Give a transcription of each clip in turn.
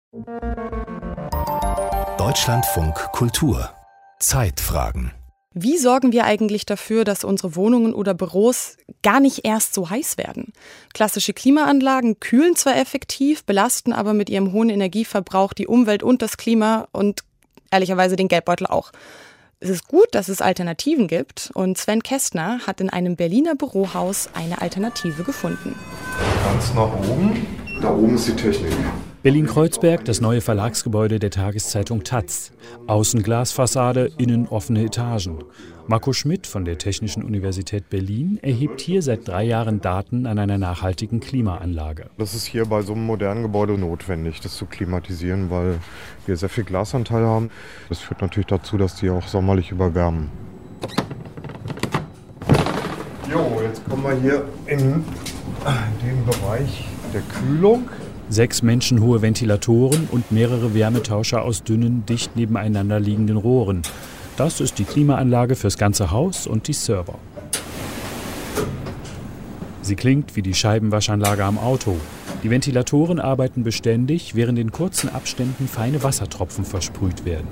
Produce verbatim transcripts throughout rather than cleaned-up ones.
Deutschlandfunk Kultur. Zeitfragen. Wie sorgen wir eigentlich dafür, dass unsere Wohnungen oder Büros gar nicht erst so heiß werden? Klassische Klimaanlagen kühlen zwar effektiv, belasten aber mit ihrem hohen Energieverbrauch die Umwelt und das Klima und ehrlicherweise den Geldbeutel auch. Es ist gut, dass es Alternativen gibt und Sven Kästner hat in einem Berliner Bürohaus eine Alternative gefunden. Ganz nach oben, da oben ist die Technik. Berlin-Kreuzberg, das neue Verlagsgebäude der Tageszeitung taz. Außen Glasfassade, innen offene Etagen. Marco Schmidt von der Technischen Universität Berlin erhebt hier seit drei Jahren Daten an einer nachhaltigen Klimaanlage. Das ist hier bei so einem modernen Gebäude notwendig, das zu klimatisieren, weil wir sehr viel Glasanteil haben. Das führt natürlich dazu, dass die auch sommerlich überwärmen. Jo, jetzt kommen wir hier in den Bereich der Kühlung. Sechs menschenhohe Ventilatoren und mehrere Wärmetauscher aus dünnen, dicht nebeneinander liegenden Rohren. Das ist die Klimaanlage fürs ganze Haus und die Server. Sie klingt wie die Scheibenwaschanlage am Auto. Die Ventilatoren arbeiten beständig, während in kurzen Abständen feine Wassertropfen versprüht werden.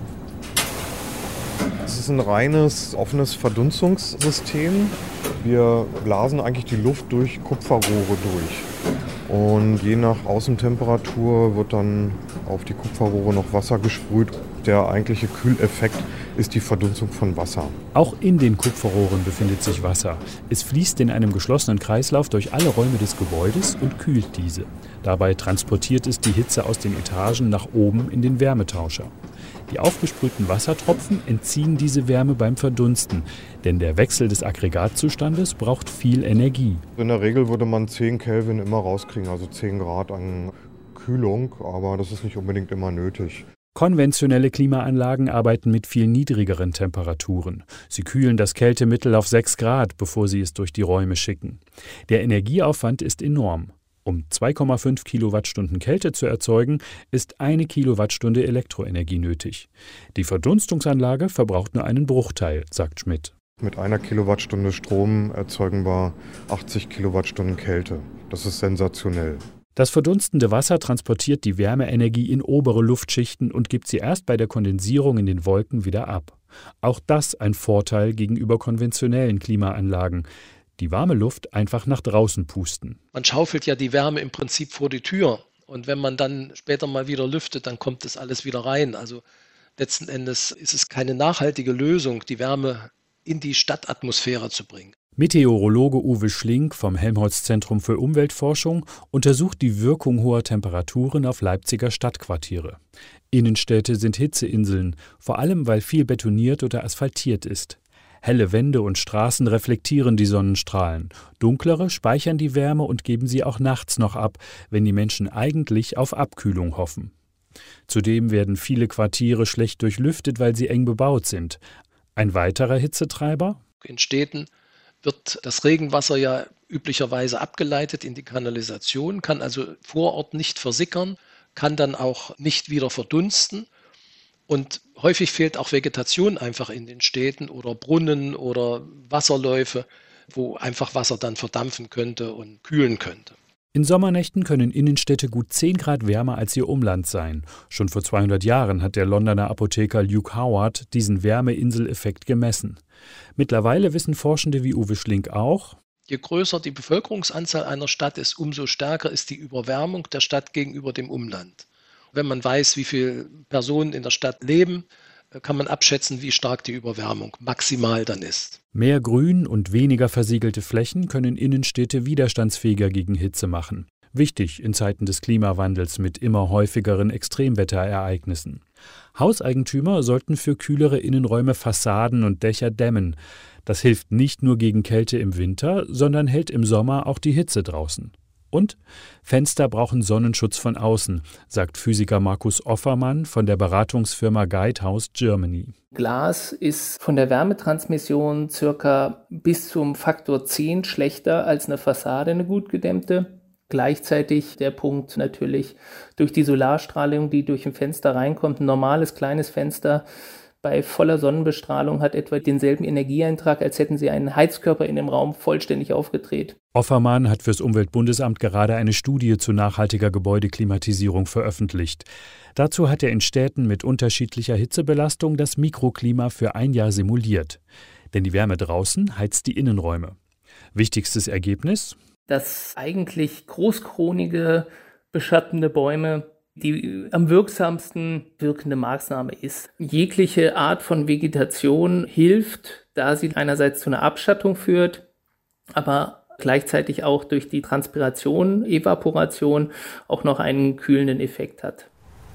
Es ist ein reines, offenes Verdunstungssystem. Wir blasen eigentlich die Luft durch Kupferrohre durch. Und je nach Außentemperatur wird dann auf die Kupferrohre noch Wasser gesprüht. Der eigentliche Kühleffekt ist die Verdunstung von Wasser. Auch in den Kupferrohren befindet sich Wasser. Es fließt in einem geschlossenen Kreislauf durch alle Räume des Gebäudes und kühlt diese. Dabei transportiert es die Hitze aus den Etagen nach oben in den Wärmetauscher. Die aufgesprühten Wassertropfen entziehen diese Wärme beim Verdunsten, denn der Wechsel des Aggregatzustandes braucht viel Energie. In der Regel würde man zehn Kelvin immer rauskriegen, also zehn Grad an Kühlung, aber das ist nicht unbedingt immer nötig. Konventionelle Klimaanlagen arbeiten mit viel niedrigeren Temperaturen. Sie kühlen das Kältemittel auf sechs Grad, bevor sie es durch die Räume schicken. Der Energieaufwand ist enorm. Um zwei Komma fünf Kilowattstunden Kälte zu erzeugen, ist eine Kilowattstunde Elektroenergie nötig. Die Verdunstungsanlage verbraucht nur einen Bruchteil, sagt Schmidt. Mit einer Kilowattstunde Strom erzeugen wir achtzig Kilowattstunden Kälte. Das ist sensationell. Das verdunstende Wasser transportiert die Wärmeenergie in obere Luftschichten und gibt sie erst bei der Kondensierung in den Wolken wieder ab. Auch das ein Vorteil gegenüber konventionellen Klimaanlagen. Die warme Luft einfach nach draußen pusten. Man schaufelt ja die Wärme im Prinzip vor die Tür. Und wenn man dann später mal wieder lüftet, dann kommt das alles wieder rein. Also letzten Endes ist es keine nachhaltige Lösung, die Wärme in die Stadtatmosphäre zu bringen. Meteorologe Uwe Schlink vom Helmholtz-Zentrum für Umweltforschung untersucht die Wirkung hoher Temperaturen auf Leipziger Stadtquartiere. Innenstädte sind Hitzeinseln, vor allem weil viel betoniert oder asphaltiert ist. Helle Wände und Straßen reflektieren die Sonnenstrahlen. Dunklere speichern die Wärme und geben sie auch nachts noch ab, wenn die Menschen eigentlich auf Abkühlung hoffen. Zudem werden viele Quartiere schlecht durchlüftet, weil sie eng bebaut sind. Ein weiterer Hitzetreiber? In Städten wird das Regenwasser ja üblicherweise abgeleitet in die Kanalisation, kann also vor Ort nicht versickern, kann dann auch nicht wieder verdunsten. Und häufig fehlt auch Vegetation einfach in den Städten oder Brunnen oder Wasserläufe, wo einfach Wasser dann verdampfen könnte und kühlen könnte. In Sommernächten können Innenstädte gut zehn Grad wärmer als ihr Umland sein. Schon vor zweihundert Jahren hat der Londoner Apotheker Luke Howard diesen Wärmeinseleffekt gemessen. Mittlerweile wissen Forschende wie Uwe Schlink auch: Je größer die Bevölkerungsanzahl einer Stadt ist, umso stärker ist die Überwärmung der Stadt gegenüber dem Umland. Wenn man weiß, wie viele Personen in der Stadt leben, kann man abschätzen, wie stark die Überwärmung maximal dann ist. Mehr Grün und weniger versiegelte Flächen können Innenstädte widerstandsfähiger gegen Hitze machen. Wichtig in Zeiten des Klimawandels mit immer häufigeren Extremwetterereignissen. Hauseigentümer sollten für kühlere Innenräume Fassaden und Dächer dämmen. Das hilft nicht nur gegen Kälte im Winter, sondern hält im Sommer auch die Hitze draußen. Und Fenster brauchen Sonnenschutz von außen, sagt Physiker Markus Offermann von der Beratungsfirma Guidehouse Germany. Glas ist von der Wärmetransmission circa bis zum Faktor zehn schlechter als eine Fassade, eine gut gedämmte. Gleichzeitig der Punkt natürlich durch die Solarstrahlung, die durch ein Fenster reinkommt. Ein normales kleines Fenster bei voller Sonnenbestrahlung hat etwa denselben Energieeintrag, als hätten Sie einen Heizkörper in dem Raum vollständig aufgedreht. Offermann hat fürs Umweltbundesamt gerade eine Studie zu nachhaltiger Gebäudeklimatisierung veröffentlicht. Dazu hat er in Städten mit unterschiedlicher Hitzebelastung das Mikroklima für ein Jahr simuliert. Denn die Wärme draußen heizt die Innenräume. Wichtigstes Ergebnis? Dass eigentlich großkronige, beschattende Bäume die am wirksamsten wirkende Maßnahme ist. Jegliche Art von Vegetation hilft, da sie einerseits zu einer Abschattung führt, aber gleichzeitig auch durch die Transpiration, Evaporation auch noch einen kühlenden Effekt hat.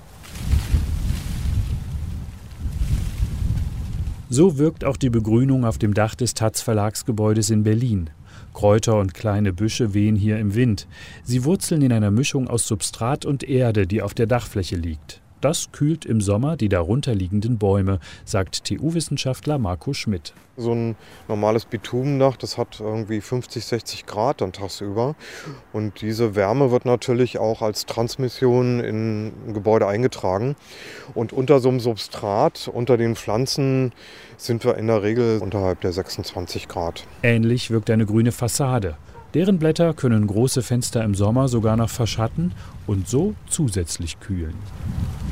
So wirkt auch die Begrünung auf dem Dach des taz Verlagsgebäudes in Berlin. Kräuter und kleine Büsche wehen hier im Wind. Sie wurzeln in einer Mischung aus Substrat und Erde, die auf der Dachfläche liegt. Das kühlt im Sommer die darunter liegenden Bäume, sagt T U-Wissenschaftler Marco Schmidt. So ein normales Bitumendach, das hat irgendwie fünfzig, sechzig Grad dann tagsüber. Und diese Wärme wird natürlich auch als Transmission in ein Gebäude eingetragen. Und unter so einem Substrat, unter den Pflanzen, sind wir in der Regel unterhalb der sechsundzwanzig Grad. Ähnlich wirkt eine grüne Fassade. Deren Blätter können große Fenster im Sommer sogar noch verschatten und so zusätzlich kühlen.